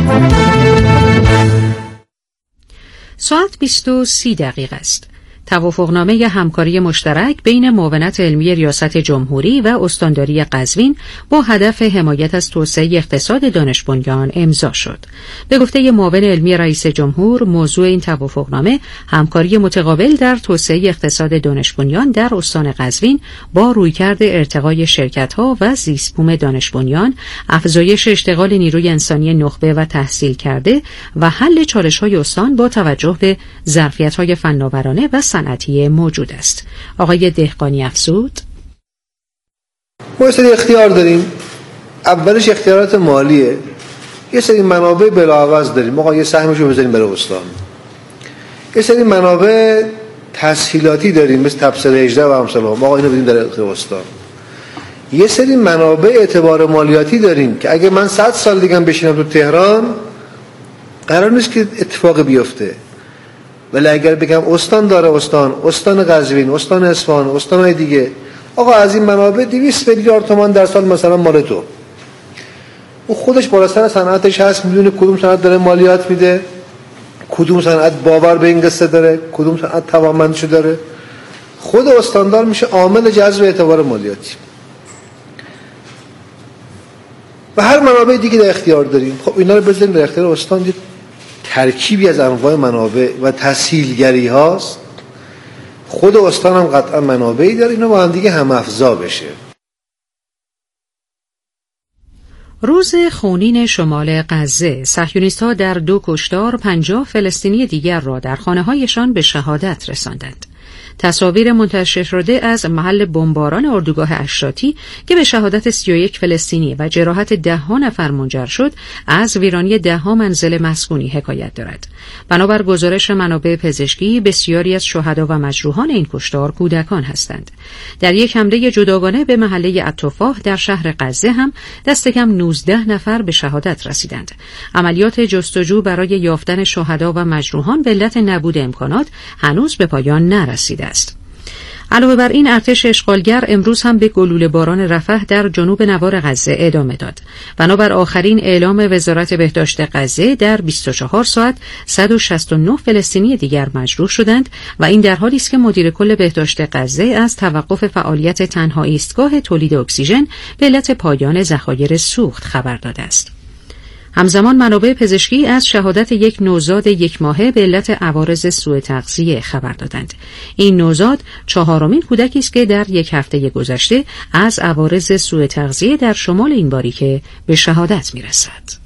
ساعت 20:30 است. توافقنامه همکاری مشترک بین معاونت علمی ریاست جمهوری و استانداری قزوین با هدف حمایت از توسعه اقتصاد دانش بنیان امضا شد. به گفته معاون علمی رئیس جمهور، موضوع این توافقنامه همکاری متقابل در توسعه اقتصاد دانش بنیان در استان قزوین با رویکرد ارتقای شرکت‌ها و زیست‌بوم دانش بنیان، افزایش اشتغال نیروی انسانی نخبه و تحصیل کرده و حل چالش‌های استان با توجه به ظرفیت‌های فناورانه و صنعتی موجود است. آقای دهقانی افزود: ما سری اختیار داریم. اولش اختیارات مالیه. یه سری منابع بلاعوض داریم. آقا یه سهمشو بزنیم برای استان. یه سری منابع تسهیلاتی داریم مثل تبصره 18 و امثال. آقا اینو بدیم در اختیار استان. یه سری منابع اعتبار مالیاتی داریم که اگه من 100 سال دیگه بشینم تو تهران قرار نیست که اتفاق بیفته. ولی اگر بگم استان داره، استان قزوین، استان اصفهان، استان‌های دیگه، آقا از این منابع 200 میلیارد تومان در سال مثلا مال تو، او خودش بالا سر صنعتش هست، میدونه کدوم صنعت داره مالیات میده، کدوم صنعت باور به این قصه داره، کدوم صنعت توانمندشو داره، خود استاندار میشه عامل جذب اعتبار مالیاتی. و هر منابع دیگه در اختیار داریم. خب اینا رو بذاریم در اختیار استان. ترکیبی از انواع منابع و تسهیلگری هاست. خود استان هم قطعا منابعی داره، اینا با هم دیگه هم افزا بشه. روز خونین شمال غزه، صهیونیست‌ها در 2 کشتار 50 فلسطینی دیگر را در خانه‌هایشان به شهادت رساندند. تصاویر منتشر شده از محل بمباران اردوگاه اشراتی که به شهادت 31 فلسطینی و جراحت 10 نفر منجر شد، از ویرانی 10 منزل مسکونی حکایت دارد. بنابر گزارش منابع پزشکی، بسیاری از شهدا و مجروحان این کشتار کودکان هستند. در یک حمله جداگانه به محله التفاح در شهر غزه هم دست کم 19 نفر به شهادت رسیدند. عملیات جستجو برای یافتن شهدا و مجروحان به علت نبود امکانات هنوز به پایان نرسیده است. علاوه بر این، ارتش اشغالگر امروز هم به گلوله باران رفح در جنوب نوار غزه ادامه داد. بنابر آخرین اعلام وزارت بهداشت غزه، در 24 ساعت 169 فلسطینی دیگر مجروح شدند و این در حالی است که مدیر کل بهداشت غزه از توقف فعالیت تنها ایستگاه تولید اکسیژن به علت پایان ذخایر سوخت خبر داده است. همزمان منابع پزشکی از شهادت یک نوزاد 1 ماهه به علت عوارض سوء تغذیه خبر دادند. این نوزاد 4مین کودکی است که در 1 هفته گذشته از عوارض سوء تغذیه در شمال این باریکه به شهادت میرسد.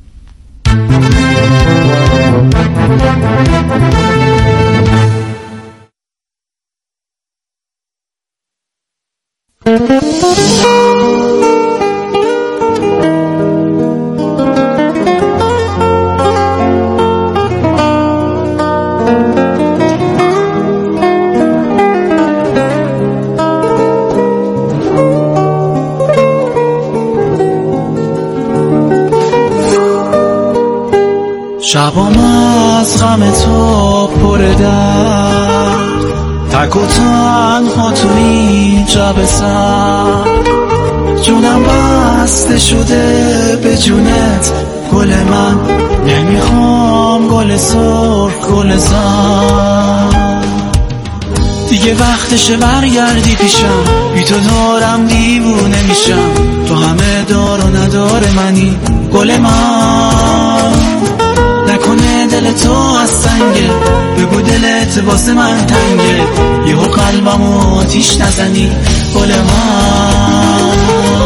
شبام از غم تو پر درد، تک و تنها تو این جب سر، جونم بسته شده به جونت گل من، نمیخوام گل سرخ گل زن. دیگه وقتشه برگردی پیشم، بی تو دارم دیوونه میشم، تو همه دار و ندار منی گل من. نکنه دل تو از سنگه، بگو دلت واسه من تنگه، یهو قلبمو آتیش نزنی گل من.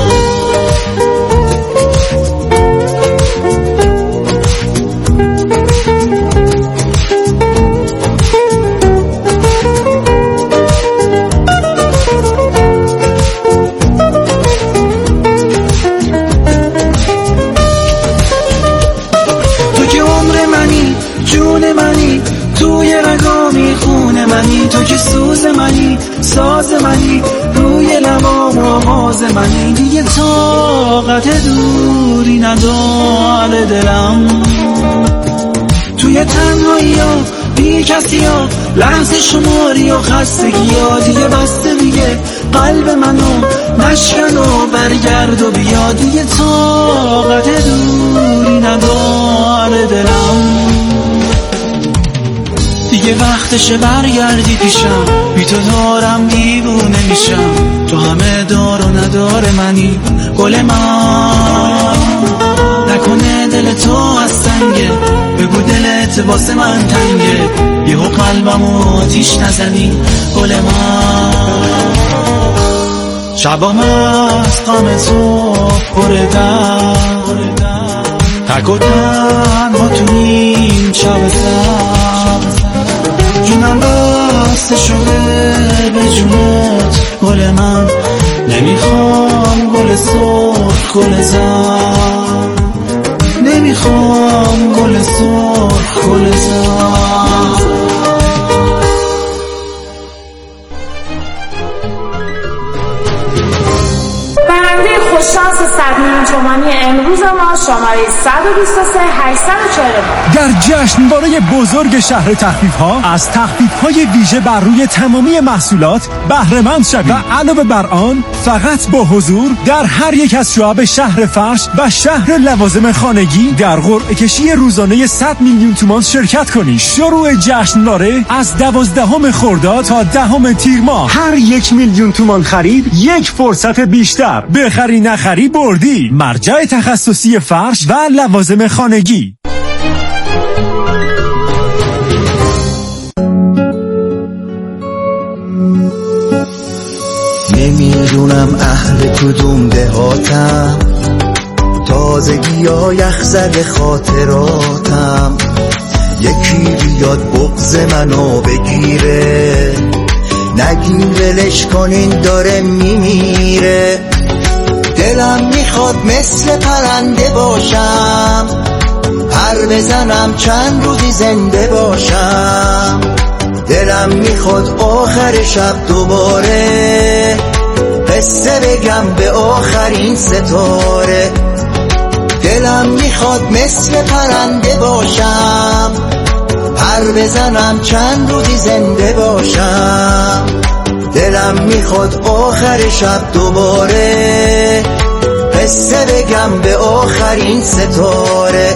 تو که سوز منی، ساز منی، روی لبام آواز منی، دیگه طاقت دوری نداره دلم، توی تنهایی ها بی کسی ها، لحظه شماری و خستگی ها، دیگه بسته میگه قلب منو نشکن و برگرد و بیا، دیگه طاقت دوری نداره دیگه وقتشه برگردی پیشم، بی تو دارم دیوونه میشم، تو همه دار و ندار منی گل من. نکنه دل تو از تنگه، بگو دلت واسه من تنگه، یهو قلبمو آتیش نزنی گل من. شبام از غم تو پردم، تک و تنها تو این شب سر، جونم بسته شده به جونت گل من. نمیخوام گل سرخ گل زر، نمیخوام گل سرخ گل زر. خوششانس 100 میلیون تومانی امروز ما شماره 123 849 در جشنواره بزرگ شهر تخفیف‌ها از تخفیف‌های ویژه بر روی تمامی محصولات بهره مند شوید و علاوه بر آن فقط با حضور در هر یک از شعب شهر فرش و شهر لوازم خانگی در قرعه کشی روزانه 100 میلیون تومان شرکت کنید. شروع جشنواره از 12 خرداد تا 10 تیر ماه. هر 1 میلیون تومان خرید یک فرصت بیشتر. بخری نخری بردی. مرجع تخصصی فرش و لوازم خانگی. نمیدونم اهل کدوم دهاتم، تازگی ها یخ زده خاطراتم، یکی بیاد بغض منو بگیره، نگین ولش کنین داره میمیره. دلم میخواد مثل پرنده باشم، پر بزنم چند روزی زنده باشم. دلم میخواد آخر شب دوباره قصه بگم به آخرین ستاره. دلم میخواد مثل پرنده باشم، پر بزنم چند روزی زنده باشم. دلم میخواد آخر شب دوباره قصه بگم به آخرین ستاره.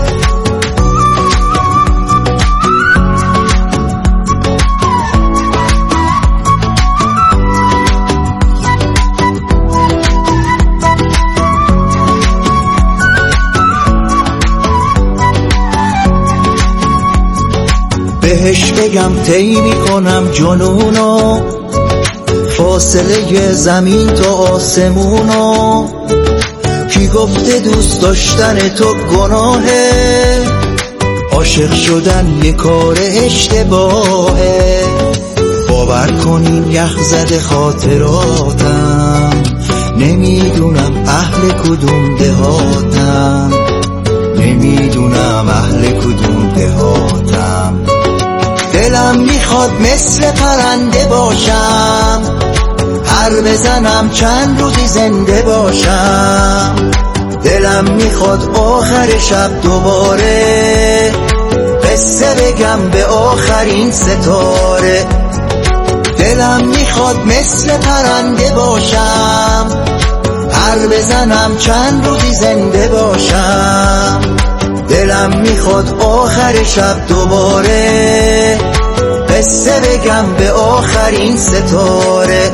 بهش بگم طی میکنم جنونو، فاصله زمین تا آسمونو. کی گفته دوست داشتن تو گناهه، عاشق شدن یه کار اشتباهه. باور کنین یخ زده خاطراتم، نمیدونم اهل کدوم دهاتم، نمیدونم اهل کدوم دهاتم. دلم میخواد مثل پرنده باشم، پر بزنم چند روزی زنده باشم. دلم میخواد آخر شب دوباره قصه بگم به آخرین ستاره. دلم میخواد مثل پرنده باشم، پر بزنم چند روزی زنده باشم. دلم میخواد آخر شب دوباره قصه بگم به آخرین ستاره.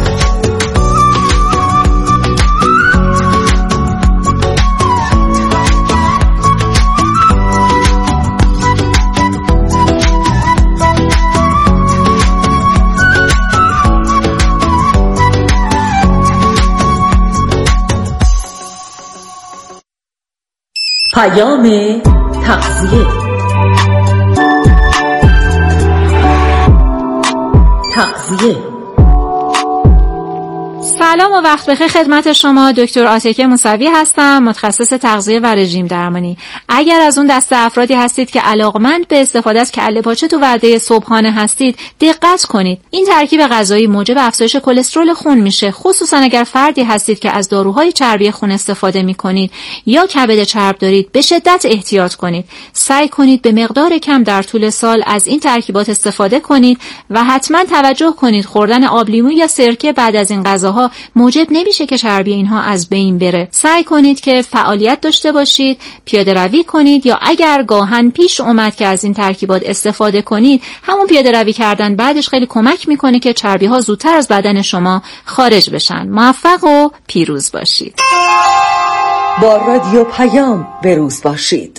پیام تغذیه. سلام و وقت بخیر خدمت شما. دکتر عاتکه موسوی هستم، متخصص تغذیه و رژیم درمانی. اگر از اون دسته افرادی هستید که علاقمند به استفاده از کله پاچه تو وعده صبحانه هستید، دقت کنید. این ترکیب غذایی موجب افزایش کلسترول خون میشه، خصوصا اگر فردی هستید که از داروهای چربی خون استفاده میکنید یا کبد چرب دارید. به شدت احتیاط کنید. سعی کنید به مقدار کم در طول سال از این ترکیبات استفاده کنید و حتما توجه کنید خوردن آب لیمو یا سرکه بعد از این غذاها ها موجب نمیشه که چربی اینها از بین بره. سعی کنید که فعالیت داشته باشید، پیاده روی کنید، یا اگر گاهن پیش اومد که از این ترکیبات استفاده کنید، همون پیاده روی کردن بعدش خیلی کمک میکنه که چربی ها زودتر از بدن شما خارج بشن. موفق و پیروز باشید. با رادیو پیام به روز باشید.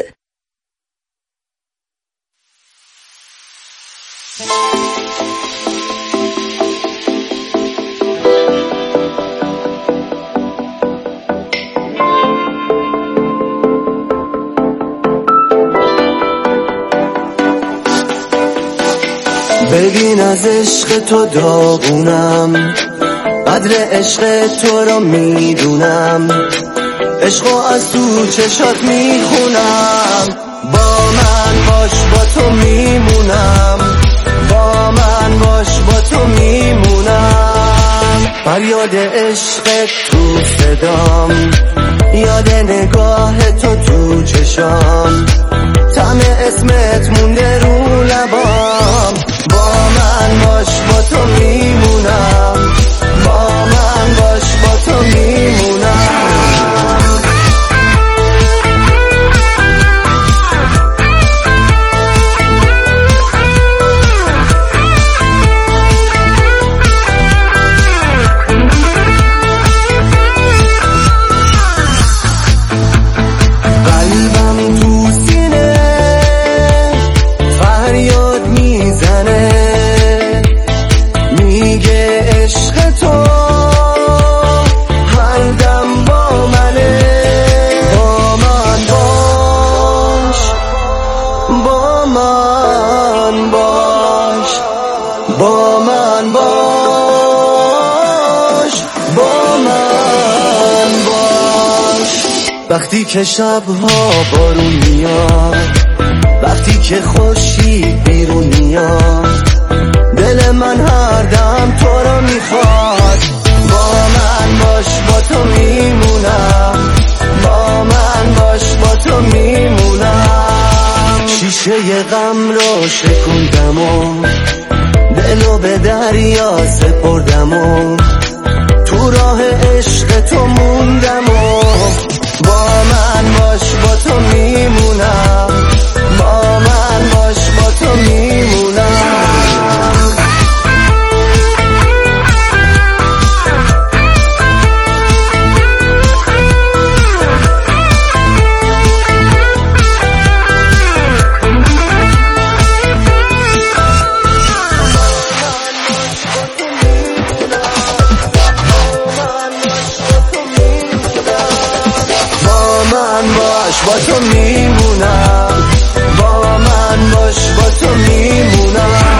ببین از عشق تو داغونم، قدر عشق تو رو میدونم، عشقو از تو چشات میخونم. با من باش با تو میمونم، با من باش با تو میمونم. فریاد عشق تو صدام، یاد نگاه تو چشام، طعم اسمت مونده رو لبام. با من باش با تو میمونم، با من باش با تو میمونم. وقتی که شبها بارون میاد، وقتی که خورشید بیرون میاد، دل من هر دم تو رو میخواد. با من باش با تو میمونم، با من باش با تو میمونم. شیشه غم رو شکوندم و دلو به دریا سپردم و تو راه عشق تو موندم و با من باش با تو میمونم، با من باش با تو میمونم. با تو میمونم، با من باش با تو میمونم.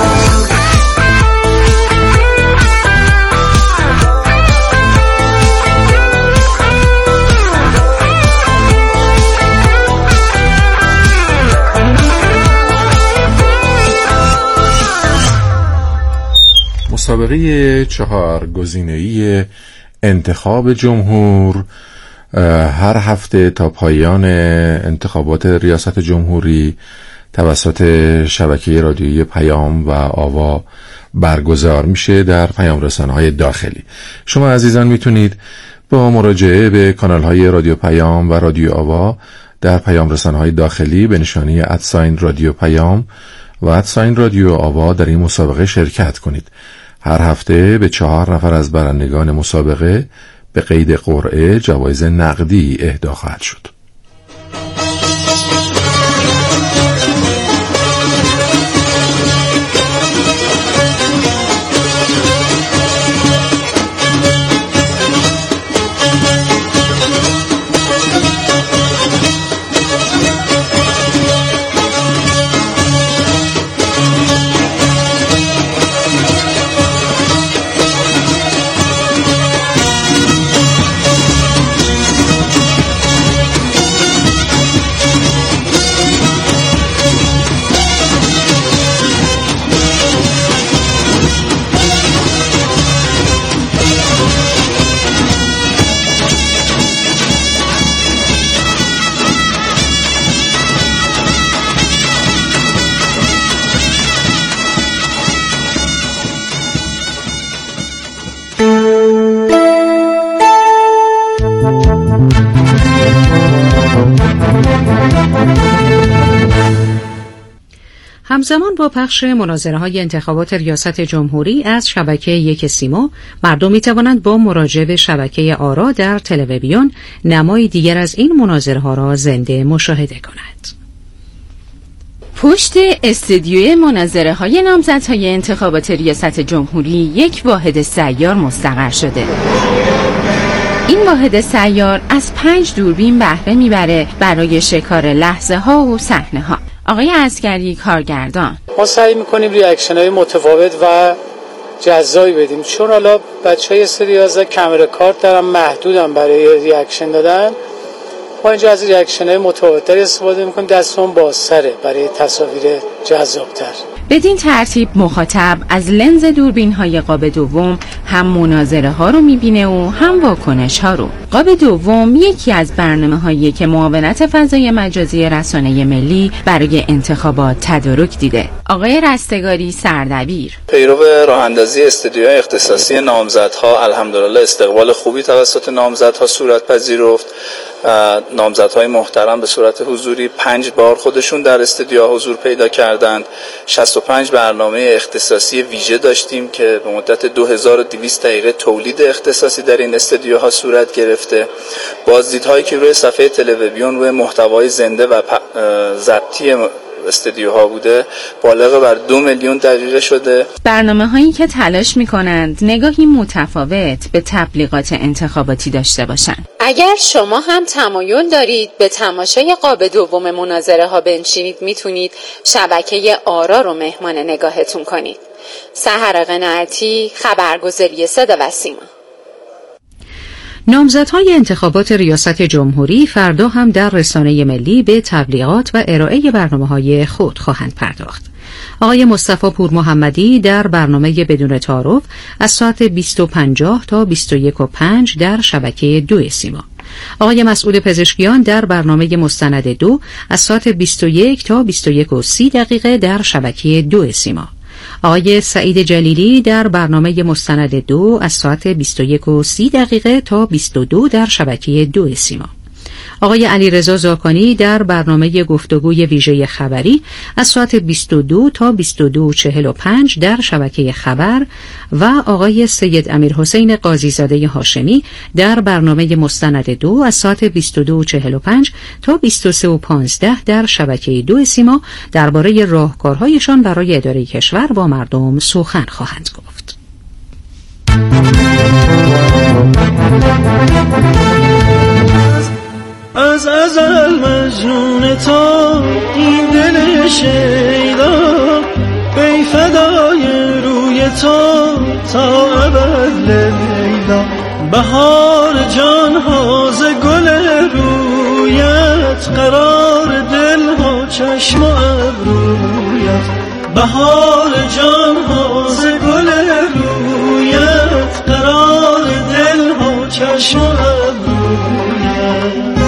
مسابقه 4 گزینه‌ای انتخاب جمهور هر هفته تا پایان انتخابات ریاست جمهوری توسط شبکه رادیویی پیام و آوا برگزار میشه در پیام رسانه‌های داخلی. شما عزیزان میتونید با مراجعه به کانال‌های رادیو پیام و رادیو آوا در پیام رسانه‌های داخلی به نشانی @رادیو پیام و @رادیو آوا در این مسابقه شرکت کنید. هر هفته به 4 نفر از برندگان مسابقه به قید قرعه جوایز نقدی اهدا خواهد شد. همزمان با پخش مناظره‌های انتخابات ریاست جمهوری از شبکه یک سیما، مردم می‌توانند با مراجعه به شبکه آرا در تلویزیون نمای دیگر از این مناظره‌ها را زنده مشاهده کنند. پشت استدیوی مناظره‌های نامزدهای انتخابات ریاست جمهوری یک واحد سیار مستقر شده. این واحد سیار از 5 دوربین بهره میبره برای شکار لحظه‌ها و صحنه‌ها. آقای عسکری کارگردان: ما سعی میکنیم ریاکشن‌های متفاوت و جذابی بدیم، چون حالا بچه‌های سری از کامera کارت دارن، محدودن برای ریاکشن دادن. ما اینجا از ریاکشن‌های متفاوت‌تر استفاده میکنیم، دستمون بازتره برای تصاویر جذاب‌تر. بدین ترتیب مخاطب از لنز دوربین‌های قاب دوم هم مناظره‌ها رو می‌بینه و هم واکنش‌ها رو. قاب دوم یکی از برنامه‌هایی که معاونت فضای مجازی رسانه ملی برای انتخابات تدارک دیده. آقای رستگاری سردبیر: پیرو راه‌اندازی استودیوهای اختصاصی نامزدها الحمدلله استقبال خوبی توسط نامزدها صورت پذیرفت. نامزدهای محترم به صورت حضوری 5 بار خودشون در استودیوها حضور پیدا کردند. 65 برنامه اختصاصی ویژه داشتیم که به مدت 2200 دقیقه تولید اختصاصی در این استودیوها صورت گرفته. بازدیدهایی که روی صفحه تلویزیون روی محتوای زنده و ضبطی استودیوها بوده بالغ بر 2 میلیون دقیقه شده. برنامه‌هایی که تلاش می‌کنند نگاهی متفاوت به تبلیغات انتخاباتی داشته باشند. اگر شما هم تمایل دارید به تماشای قاب دوم مناظره‌ها بنشینید، میتونید شبکه آرا رو مهمان نگاهتون کنید. سحر قناعتی، خبرگزاری صدا و سیما. نامزدهای انتخابات ریاست جمهوری فردا هم در رسانه ملی به تبلیغات و ارائه برنامه‌های خود خواهند پرداخت. آقای مصطفی پور محمدی در برنامه بدون تعارف از ساعت 20:50 تا 21:05 در شبکه 2 سیما. آقای مسعود پزشکیان در برنامه مستند 2 از ساعت 21 تا 21:30 دقیقه در شبکه 2 سیما. آقای سعید جلیلی در برنامه مستند 2 از ساعت 21:30 دقیقه تا 22 در شبکه 2 سیما. آقای علیرضا زاکانی در برنامه گفتگوی ویژه خبری از ساعت 22 تا 22:45 در شبکه خبر و آقای سید امیرحسین قاضیزاده هاشمی در برنامه مستند 2 از ساعت 22:45 تا 23:15 در شبکه 2 سیما درباره راهکارهایشان برای اداره کشور با مردم سخن خواهند گفت. از ازل مجنون تا این دل شیدا، بی فدای روی تا ابد لیلا. بهار جان ها ز گل رویت، قرار دل ها چشم و ابرویت. بهار جان ها ز گل رویت، قرار دل ها چشم و ابرویت.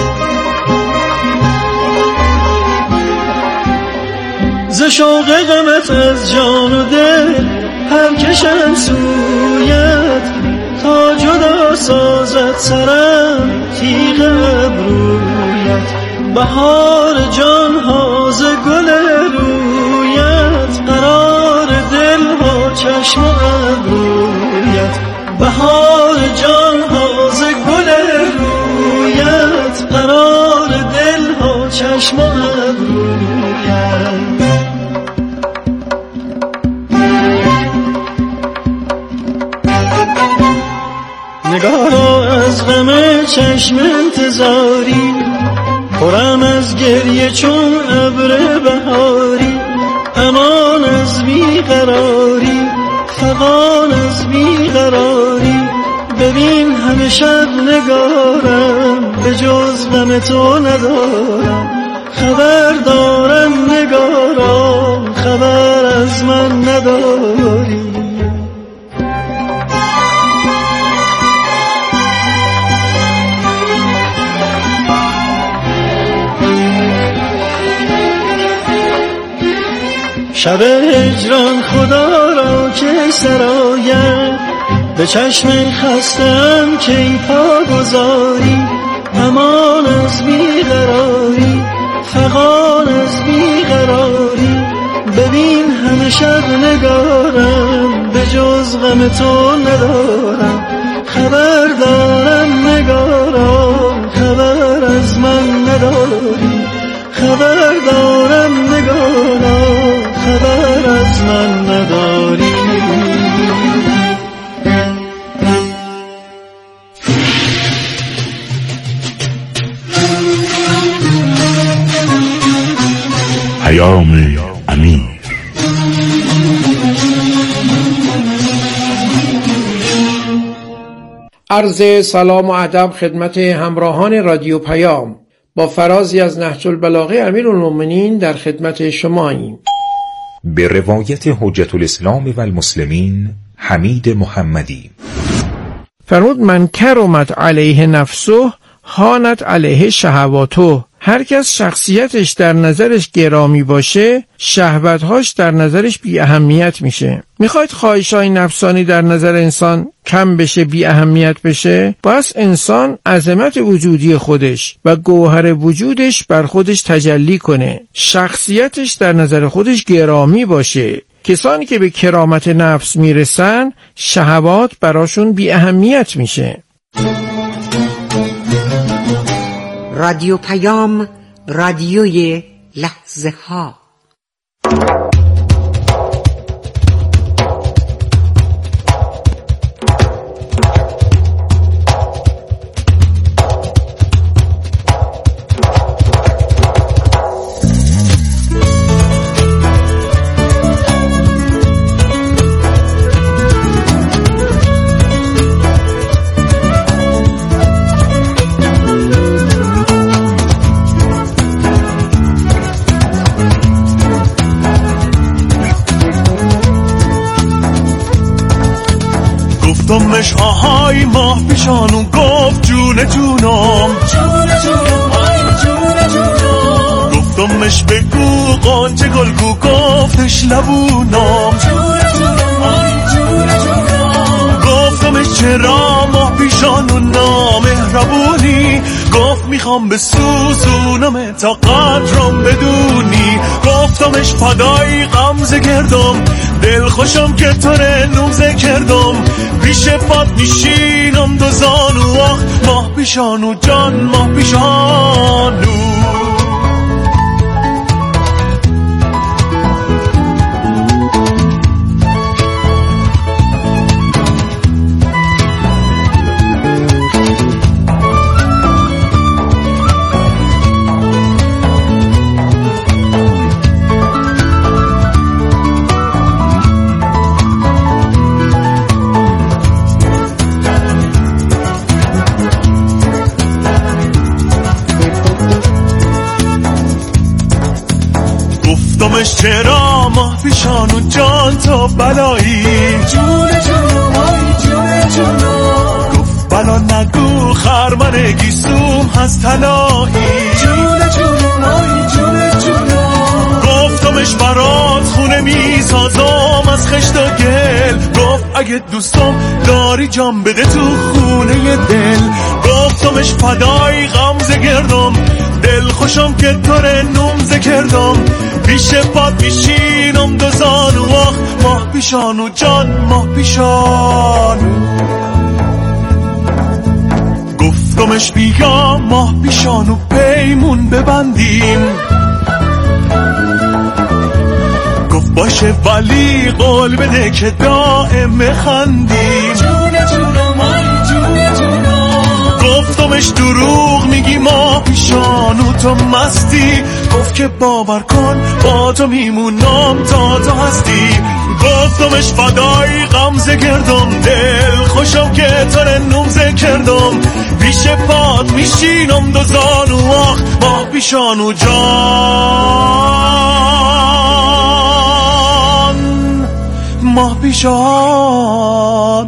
ز شوق غمت از جان و دل هر کشم سویت، تا جدا سازد سرم تیغ ابرویت. بهار جان ها ز گل رویت، قرار دل ها چشم و ابرویت. بهار جان ها ز گل رویت، قرار دل ها چشم و ابرویت. نگارا از غم چشم انتظاری، پرم از گریه چون ابر بهاری. امان از بیقراری، فغان از بیقراری. ببین همه شب نگارم، به جز غم تو ندارم. خبر دارم نگارا، خبر از من نداری. شب هجران خدا را که سراید، به چشم خستم که پا گذاری. امان از بیقراری، فغان از بیقراری. ببین همه شب نگارم به جز غم تو ندارم. خبر دارم نگارم خبر از من نداری. خبر دارم نگارم خبر از من نداری. پیام امیر. عرض سلام و ادب خدمت همراهان رادیو پیام. با فرازی از نهج البلاغه امیرالمومنین در خدمت شماییم. به روایت حجت الاسلام و المسلمین حمید محمدی فرمود من کرمت علیه نفسه هانت علیه شهواته. هر کس شخصیتش در نظرش گرامی باشه، شهوتهاش در نظرش بی اهمیت میشه. میخواید خواهشای نفسانی در نظر انسان کم بشه، بی اهمیت بشه؟ باید انسان عظمت وجودی خودش و گوهر وجودش بر خودش تجلی کنه، شخصیتش در نظر خودش گرامی باشه. کسانی که به کرامت نفس میرسن، شهوات براشون بی اهمیت میشه. رادیو پیام، رادیوی لحظه ها. گفتمش آهای ماه پیشانو گفت جون جونم، گفتمش بگو قانچه گلگو گفتش لبونم، گفتمش چرا ماه پیشانو نامهربونی، گفت میخوام به سوزونم تا قدرم بدونی. گفتمش فدای غمزه گردم، دل خوشم که تو نوزه کردم، پیش پات میشینم دو زانو، آخ ماه پیشانو جان ماه پیشانو. گفتمش چرا ماه پیشانو جان تو بلایی، جون جون وای جون جون، گفت بلا نگو خرمن گیسوم هست طلایی، جون جون وای جون جون، گفتمش برات خونه میسازم از خشت و گل، گفت اگه دوستم داری جام بده تو خونه دل. گفتمش فدای غمزه گردم، دل خوشم که تو نوزه کردم، پیش پات میشینم دو زانو، آخ ماه پیشانو جان ماه پیشانو. گفتمش بیا ماه پیشانو پیمون ببندیم، گفت باشه ولی قول بده که دائم خندیم، جون جونم وای جون جونم. گفتمش دروغ میگی ماه پیشانو تو مستی، گفت که باور کن با تو میمونم تا تو هستی. گفتمش فدای غمزه گردم، دل خوشم که تو نوزه کردم، پیش پات میشینم دو زانو، آخ ماه پیشانو جان ماه پیشان.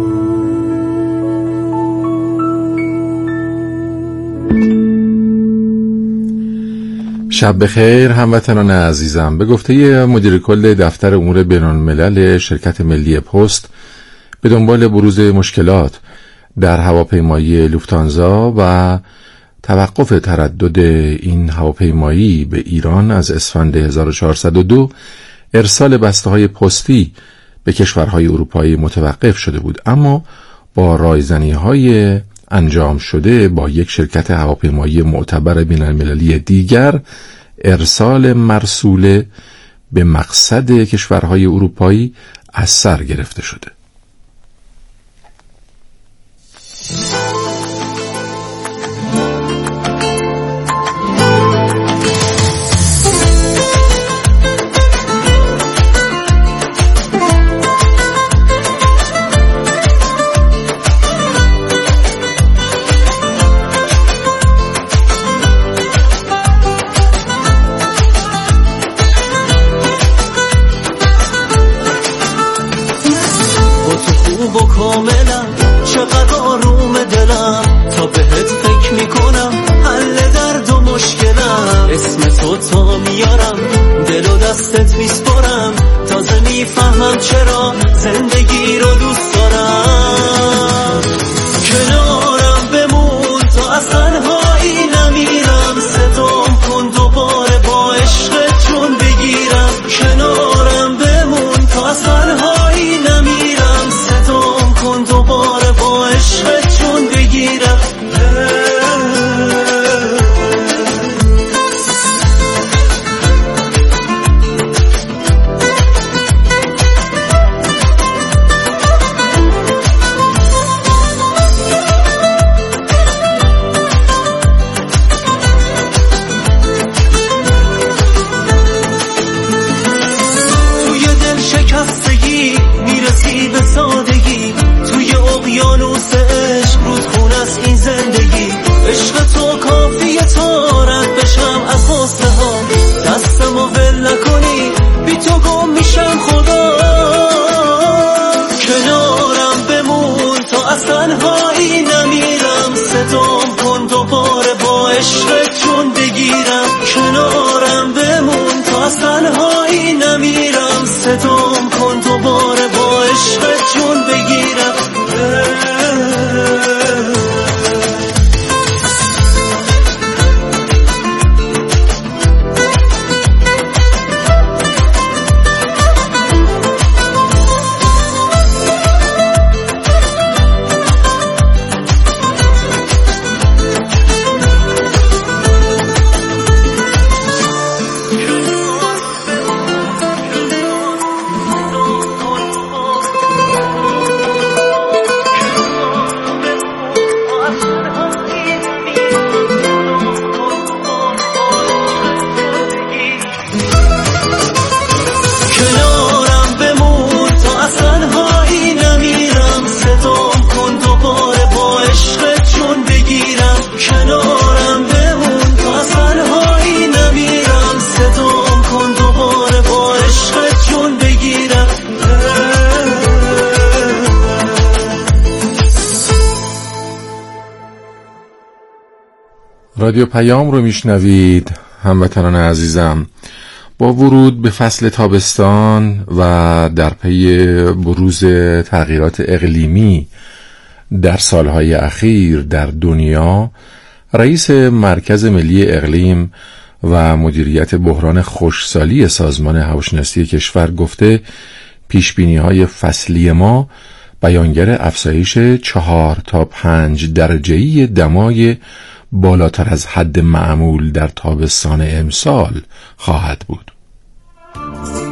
شب بخیر هموطنان عزیزم. به گفته مدیر کل دفتر امور بین‌الملل شرکت ملی پست، به دنبال بروز مشکلات در هواپیمایی لوفتانزا و توقف تردد این هواپیمایی به ایران از اسفند 1402 ارسال بسته‌های پستی به کشورهای اروپایی متوقف شده بود، اما با رایزنی‌های انجام شده با یک شرکت هواپیمایی معتبر بین‌المللی دیگر ارسال مرسوله به مقصد کشورهای اروپایی از سر گرفته شده. چرا زندگی رو دوست دارم، کنارم بمون تا از تنهایی نمیرم، صدام کن دوباره با عشقت جون بگیرم، کنارم بمون تا از تنهایی نمیرم، صدام کن دوباره با عشقت جون بگیرم. رادیو پیام رو میشنوید هموطنان عزیزم. با ورود به فصل تابستان و در پی بروز تغییرات اقلیمی در سالهای اخیر در دنیا، رئیس مرکز ملی اقلیم و مدیریت بحران خشکسالی سازمان هواشناسی کشور گفته پیشبینی‌های فصلی ما بیانگر افزایش 4 تا 5 درجه‌ای دمای بالاتر از حد معمول در تابستان امسال خواهد بود.